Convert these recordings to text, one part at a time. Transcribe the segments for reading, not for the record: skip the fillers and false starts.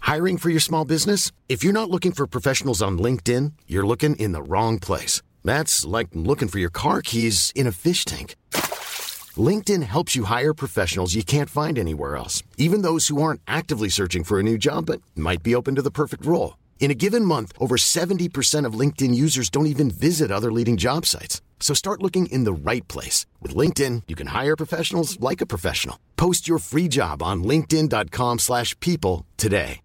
Hiring for your small business? If you're not looking for professionals on LinkedIn, you're looking in the wrong place. That's like looking for your car keys in a fish tank. LinkedIn helps you hire professionals you can't find anywhere else, even those who aren't actively searching for a new job but might be open to the perfect role. In a given month, over 70% of LinkedIn users don't even visit other leading job sites. So start looking in the right place. With LinkedIn, you can hire professionals like a professional. Post your free job on linkedin.com/people today.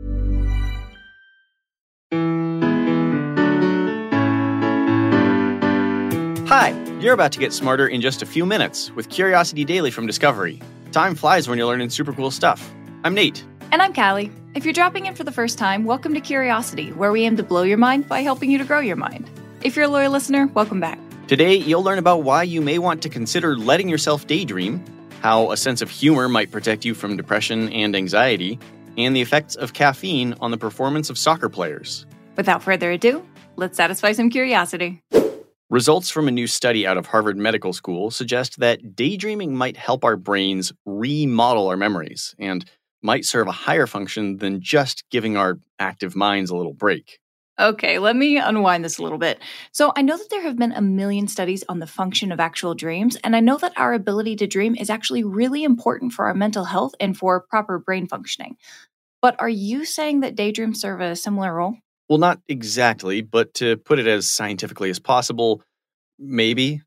Hi, you're about to get smarter in just a few minutes with Curiosity Daily from Discovery. Time flies when you're learning super cool stuff. I'm Nate. And I'm Callie. If you're dropping in for the first time, welcome to Curiosity, where we aim to blow your mind by helping you to grow your mind. If you're a loyal listener, welcome back. Today, you'll learn about why you may want to consider letting yourself daydream, how a sense of humor might protect you from depression and anxiety, and the effects of caffeine on the performance of soccer players. Without further ado, let's satisfy some curiosity. Results from a new study out of Harvard Medical School suggest that daydreaming might help our brains remodel our memories and might serve a higher function than just giving our active minds a little break. Okay, let me unwind this a little bit. So I know that there have been a million studies on the function of actual dreams, and I know that our ability to dream is actually really important for our mental health and for proper brain functioning. But are you saying that daydreams serve a similar role? Well, not exactly, but to put it as scientifically as possible, maybe.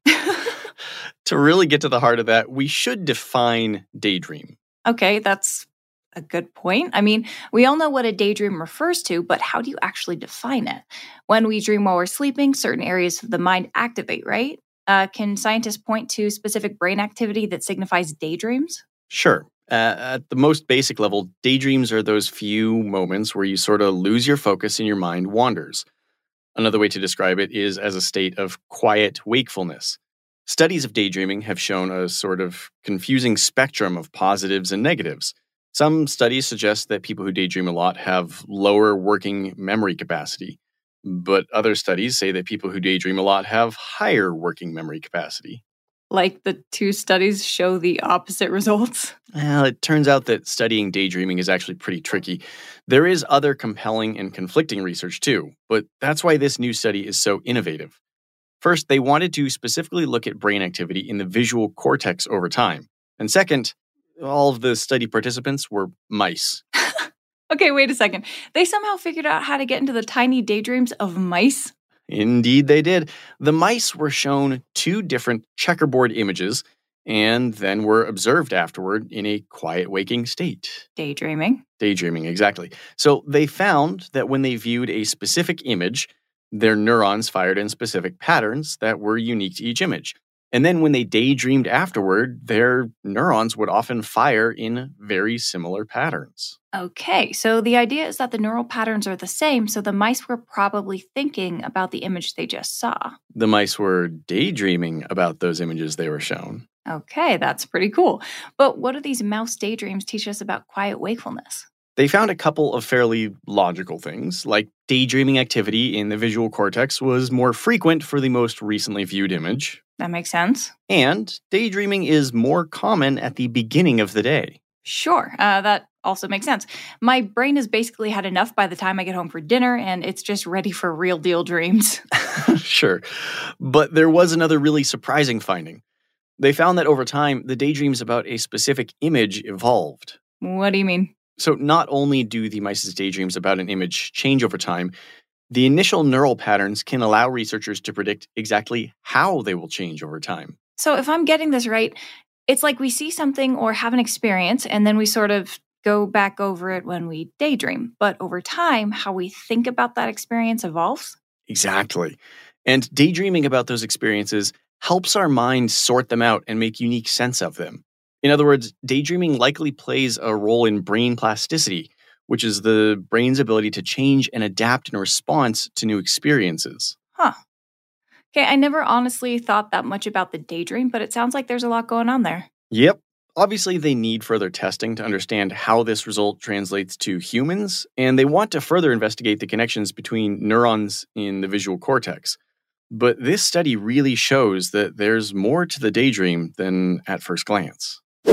To really get to the heart of that, we should define daydream. Okay, that's a good point. I mean, we all know what a daydream refers to, but how do you actually define it? When we dream while we're sleeping, certain areas of the mind activate, right? Can scientists point to specific brain activity that signifies daydreams? Sure. At the most basic level, daydreams are those few moments where you sort of lose your focus and your mind wanders. Another way to describe it is as a state of quiet wakefulness. Studies of daydreaming have shown a sort of confusing spectrum of positives and negatives. Some studies suggest that people who daydream a lot have lower working memory capacity, but other studies say that people who daydream a lot have higher working memory capacity. Like the two studies show the opposite results? Well, it turns out that studying daydreaming is actually pretty tricky. There is other compelling and conflicting research too, but that's why this new study is so innovative. First, they wanted to specifically look at brain activity in the visual cortex over time. And second, all of the study participants were mice. Okay, wait a second. They somehow figured out how to get into the tiny daydreams of mice? Indeed, they did. The mice were shown two different checkerboard images and then were observed afterward in a quiet waking state. Daydreaming? Daydreaming, exactly. So they found that when they viewed a specific image, their neurons fired in specific patterns that were unique to each image. And then when they daydreamed afterward, their neurons would often fire in very similar patterns. Okay, so the idea is that the neural patterns are the same, so the mice were probably thinking about the image they just saw. The mice were daydreaming about those images they were shown. Okay, that's pretty cool. But what do these mouse daydreams teach us about quiet wakefulness? They found a couple of fairly logical things, like daydreaming activity in the visual cortex was more frequent for the most recently viewed image. That makes sense. And daydreaming is more common at the beginning of the day. Sure, that also makes sense. My brain has basically had enough by the time I get home for dinner, and it's just ready for real deal dreams. Sure. But there was another really surprising finding. They found that over time, the daydreams about a specific image evolved. What do you mean? So not only do the mice's daydreams about an image change over time, the initial neural patterns can allow researchers to predict exactly how they will change over time. So if I'm getting this right, it's like we see something or have an experience, and then we sort of go back over it when we daydream. But over time, how we think about that experience evolves? Exactly. And daydreaming about those experiences helps our mind sort them out and make unique sense of them. In other words, daydreaming likely plays a role in brain plasticity, which is the brain's ability to change and adapt in response to new experiences. Huh. Okay, I never honestly thought that much about the daydream, but it sounds like there's a lot going on there. Yep. Obviously, they need further testing to understand how this result translates to humans, and they want to further investigate the connections between neurons in the visual cortex. But this study really shows that there's more to the daydream than at first glance.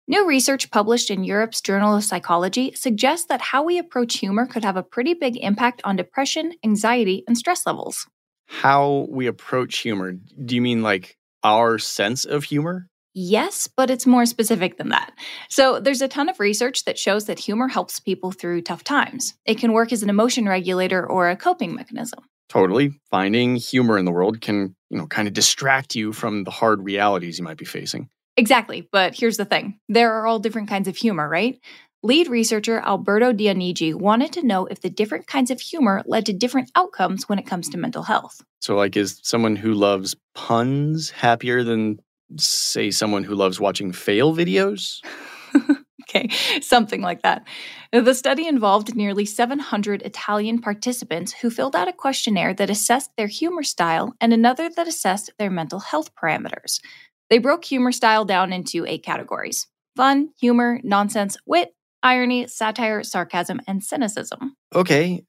New research published in Europe's Journal of Psychology suggests that how we approach humor could have a pretty big impact on depression, anxiety, and stress levels. How we approach humor? Do you mean like our sense of humor? Yes, but it's more specific than that. So there's a ton of research that shows that humor helps people through tough times. It can work as an emotion regulator or a coping mechanism. Totally. Finding humor in the world can, kind of distract you from the hard realities you might be facing. Exactly, but here's the thing. There are all different kinds of humor, right? Lead researcher Alberto Dionigi wanted to know if the different kinds of humor led to different outcomes when it comes to mental health. So, is someone who loves puns happier than, say, someone who loves watching fail videos? Okay, something like that. The study involved nearly 700 Italian participants who filled out a questionnaire that assessed their humor style and another that assessed their mental health parameters. They broke humor style down into 8 categories: fun, humor, nonsense, wit, irony, satire, sarcasm, and cynicism. Okay,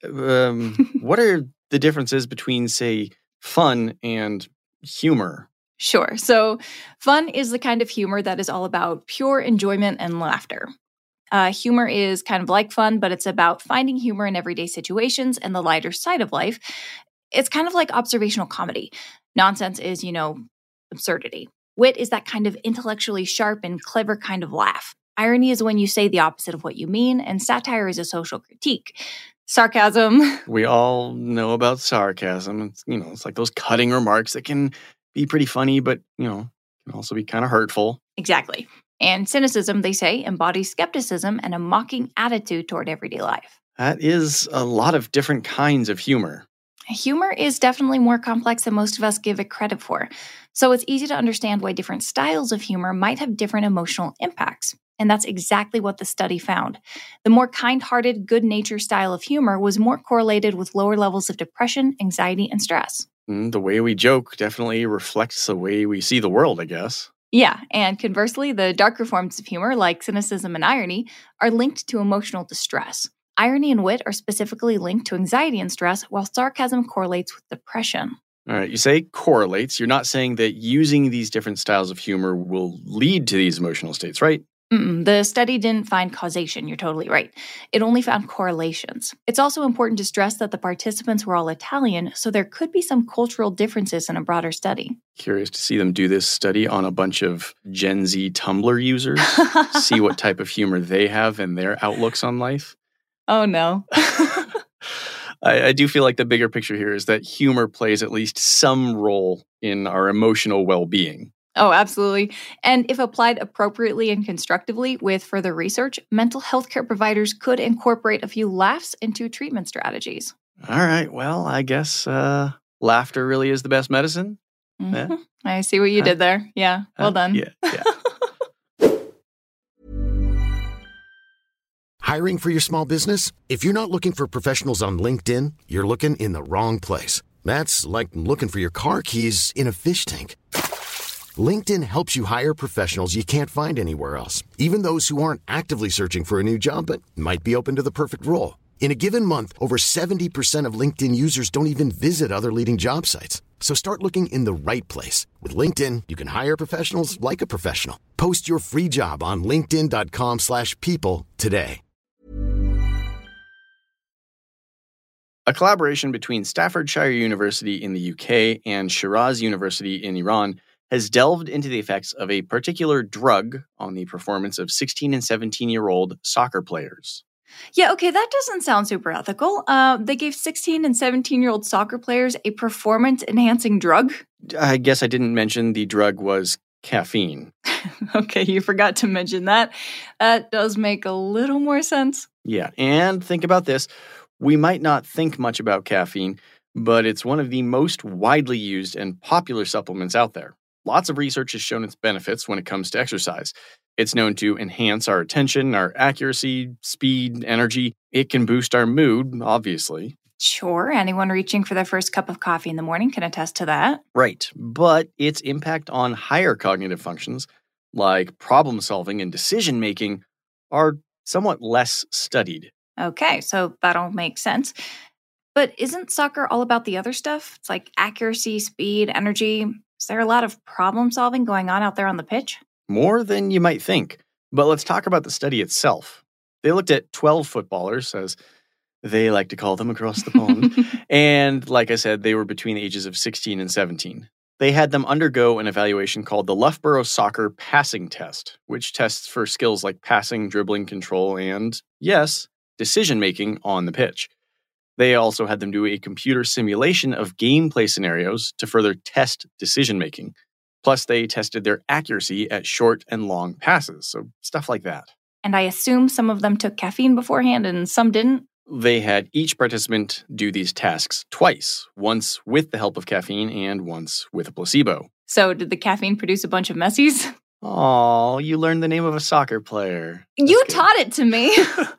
what are the differences between, say, fun and humor? Sure. So, fun is the kind of humor that is all about pure enjoyment and laughter. Humor is kind of like fun, but it's about finding humor in everyday situations and the lighter side of life. It's kind of like observational comedy. Nonsense is, absurdity. Wit is that kind of intellectually sharp and clever kind of laugh. Irony is when you say the opposite of what you mean, and satire is a social critique. Sarcasm. We all know about sarcasm. It's like those cutting remarks that can be pretty funny, but, can also be kind of hurtful. Exactly. And cynicism, they say, embodies skepticism and a mocking attitude toward everyday life. That is a lot of different kinds of humor. Humor is definitely more complex than most of us give it credit for. So it's easy to understand why different styles of humor might have different emotional impacts. And that's exactly what the study found. The more kind-hearted, good-natured style of humor was more correlated with lower levels of depression, anxiety, and stress. The way we joke definitely reflects the way we see the world, I guess. Yeah, and conversely, the darker forms of humor, like cynicism and irony, are linked to emotional distress. Irony and wit are specifically linked to anxiety and stress, while sarcasm correlates with depression. All right, you say correlates. You're not saying that using these different styles of humor will lead to these emotional states, right? The study didn't find causation, you're totally right. It only found correlations. It's also important to stress that the participants were all Italian, so there could be some cultural differences in a broader study. Curious to see them do this study on a bunch of Gen Z Tumblr users, see what type of humor they have and their outlooks on life. Oh, no. I do feel like the bigger picture here is that humor plays at least some role in our emotional well-being. Oh, absolutely. And if applied appropriately and constructively with further research, mental health care providers could incorporate a few laughs into treatment strategies. All right. Well, I guess laughter really is the best medicine. Mm-hmm. Yeah. I see what you did there. Yeah. Well done. Yeah. Hiring for your small business? If you're not looking for professionals on LinkedIn, you're looking in the wrong place. That's like looking for your car keys in a fish tank. LinkedIn helps you hire professionals you can't find anywhere else, even those who aren't actively searching for a new job but might be open to the perfect role. In a given month, over 70% of LinkedIn users don't even visit other leading job sites. So start looking in the right place. With LinkedIn, you can hire professionals like a professional. Post your free job on linkedin.com/people today. A collaboration between Staffordshire University in the UK and Shiraz University in Iran has delved into the effects of a particular drug on the performance of 16 and 17-year-old soccer players. Yeah, okay, that doesn't sound super ethical. They gave 16 and 17-year-old soccer players a performance-enhancing drug? I guess I didn't mention the drug was caffeine. Okay, you forgot to mention that. That does make a little more sense. Yeah, and think about this. We might not think much about caffeine, but it's one of the most widely used and popular supplements out there. Lots of research has shown its benefits when it comes to exercise. It's known to enhance our attention, our accuracy, speed, energy. It can boost our mood, obviously. Sure, anyone reaching for their first cup of coffee in the morning can attest to that. Right, but its impact on higher cognitive functions, like problem solving and decision making, are somewhat less studied. Okay, so that'll make sense. But isn't soccer all about the other stuff? It's like accuracy, speed, energy. Is there a lot of problem solving going on out there on the pitch? More than you might think. But let's talk about the study itself. They looked at 12 footballers, as they like to call them across the pond. And like I said, they were between the ages of 16 and 17. They had them undergo an evaluation called the Loughborough Soccer Passing Test, which tests for skills like passing, dribbling, control, and, yes, decision-making on the pitch. They also had them do a computer simulation of gameplay scenarios to further test decision-making. Plus, they tested their accuracy at short and long passes, so stuff like that. And I assume some of them took caffeine beforehand and some didn't? They had each participant do these tasks twice, once with the help of caffeine and once with a placebo. So did the caffeine produce a bunch of messies? Oh, you learned the name of a soccer player. You taught it to me.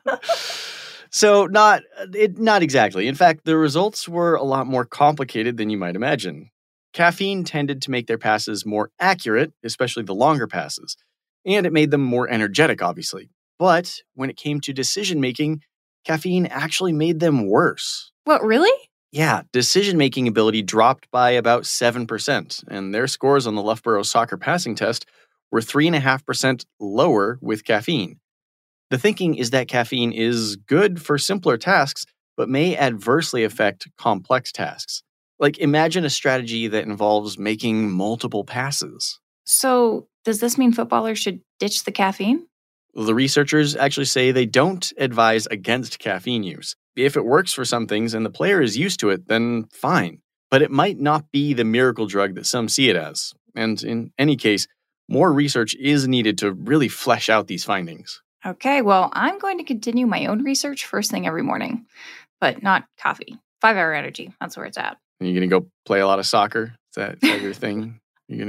So not exactly. In fact, the results were a lot more complicated than you might imagine. Caffeine tended to make their passes more accurate, especially the longer passes, and it made them more energetic, obviously. But when it came to decision-making, caffeine actually made them worse. What, really? Yeah, decision-making ability dropped by about 7%, and their scores on the Loughborough Soccer Passing Test were 3.5% lower with caffeine. The thinking is that caffeine is good for simpler tasks, but may adversely affect complex tasks. Like, imagine a strategy that involves making multiple passes. So, does this mean footballers should ditch the caffeine? The researchers actually say they don't advise against caffeine use. If it works for some things and the player is used to it, then fine. But it might not be the miracle drug that some see it as. And in any case, more research is needed to really flesh out these findings. Okay, well, I'm going to continue my own research first thing every morning. But not coffee. 5-hour energy. That's where it's at. Are you going to go play a lot of soccer? Is that your thing?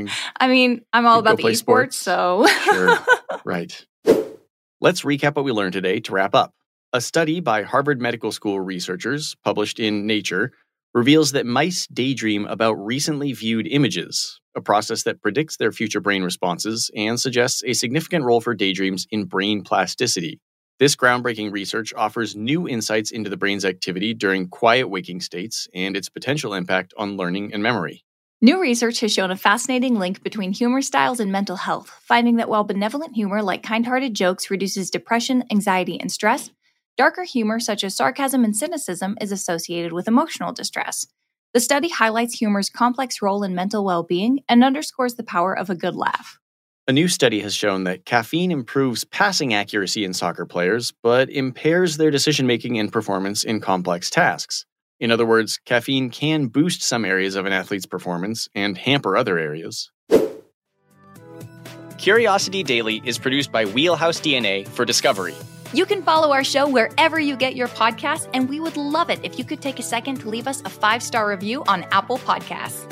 I mean, I'm all about the esports, so... Sure, right. Let's recap what we learned today to wrap up. A study by Harvard Medical School researchers, published in Nature, reveals that mice daydream about recently viewed images, a process that predicts their future brain responses and suggests a significant role for daydreams in brain plasticity. This groundbreaking research offers new insights into the brain's activity during quiet waking states and its potential impact on learning and memory. New research has shown a fascinating link between humor styles and mental health, finding that while benevolent humor like kind-hearted jokes reduces depression, anxiety, and stress, darker humor such as sarcasm and cynicism is associated with emotional distress. The study highlights humor's complex role in mental well-being and underscores the power of a good laugh. A new study has shown that caffeine improves passing accuracy in soccer players, but impairs their decision-making and performance in complex tasks. In other words, caffeine can boost some areas of an athlete's performance and hamper other areas. Curiosity Daily is produced by Wheelhouse DNA for Discovery. You can follow our show wherever you get your podcasts, and we would love it if you could take a second to leave us a 5-star review on Apple Podcasts.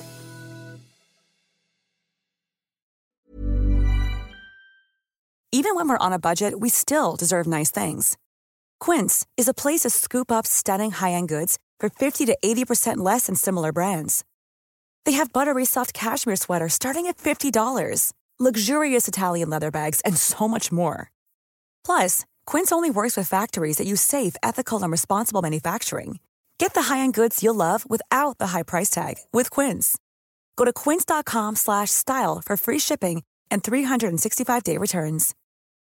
Even when we're on a budget, we still deserve nice things. Quince is a place to scoop up stunning high-end goods for 50 to 80% less than similar brands. They have buttery soft cashmere sweaters starting at $50, luxurious Italian leather bags, and so much more. Plus, Quince only works with factories that use safe, ethical, and responsible manufacturing. Get the high-end goods you'll love without the high price tag with Quince. Go to quince.com/style for free shipping and 365-day returns.